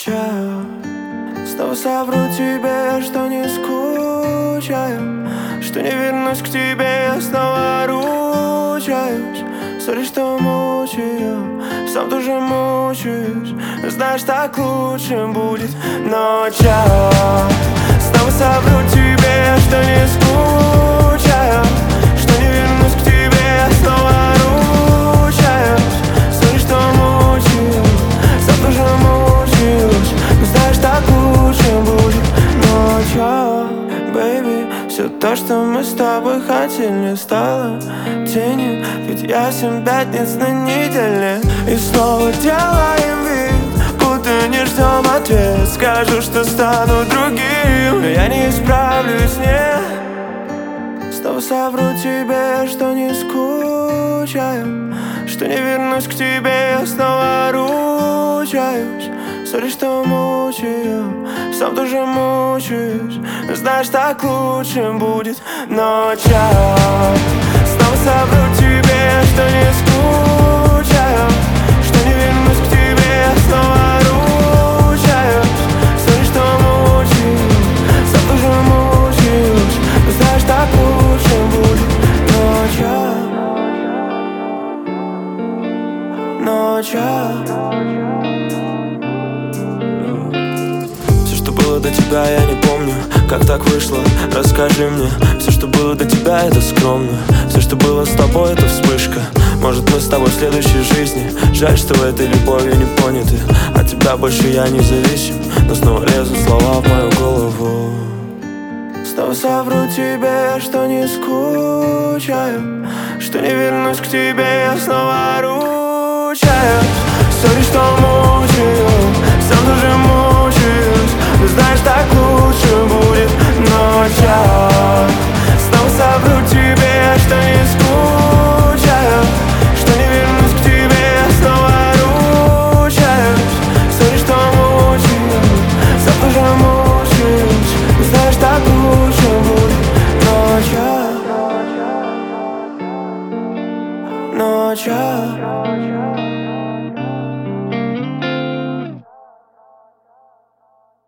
Чао. Снова совру тебе, что не скучаю, что не вернусь к тебе, я снова ручаюсь. Сори, что мучаю, сам тоже мучаюсь. Знаешь, так лучше будет. Но чао. Снова совру тебе, что не скучаю, что не вернусь к тебе, я снова ручаюсь. Сори, что мучаю, сам тоже мучаюсь. Знаешь, так лучше будет. Но чао, бэйби, все то, что мы с тобой хотели, стало тенью. Ведь я 7 пятниц на неделе. И снова делаем вид, будто не ждем ответ. Скажу, что стану другим, но я не исправлюсь, нет. Снова совру тебе, что не скучаю, что не вернусь к тебе, я снова ручаюсь. Сори, что мучаю, сам тоже мучаюсь. Знаешь, так лучше будет. Но чао. Снова совру тебе, что не скучаю, что не вернусь к тебе, я снова ручаюсь. Сори, что мучаю, сам тоже мучаюсь. Знаешь, так лучше будет. Но чао. Но чао. Было до тебя, я не помню, как так вышло, расскажи мне. Все, что было до тебя, это скромно. Все, что было с тобой, это вспышка. Может, мы с тобой в следующей жизни. Жаль, что в этой любови не поняты. От тебя больше я не зависим, но снова лезут слова в мою голову. Снова совру тебе, что не скучаю, что не вернусь к тебе, я снова ручаюсь. Сори, что мучаю, сам тоже мучаюсь. Знаешь, так лучше будет. Но чао. Снова совру тебе, что не скучаю, что не вернусь к тебе, я снова ручаюсь. Сори, что мучаю, сам тоже мучаюсь. Знаешь, так лучше будет. Но чао. Но чао.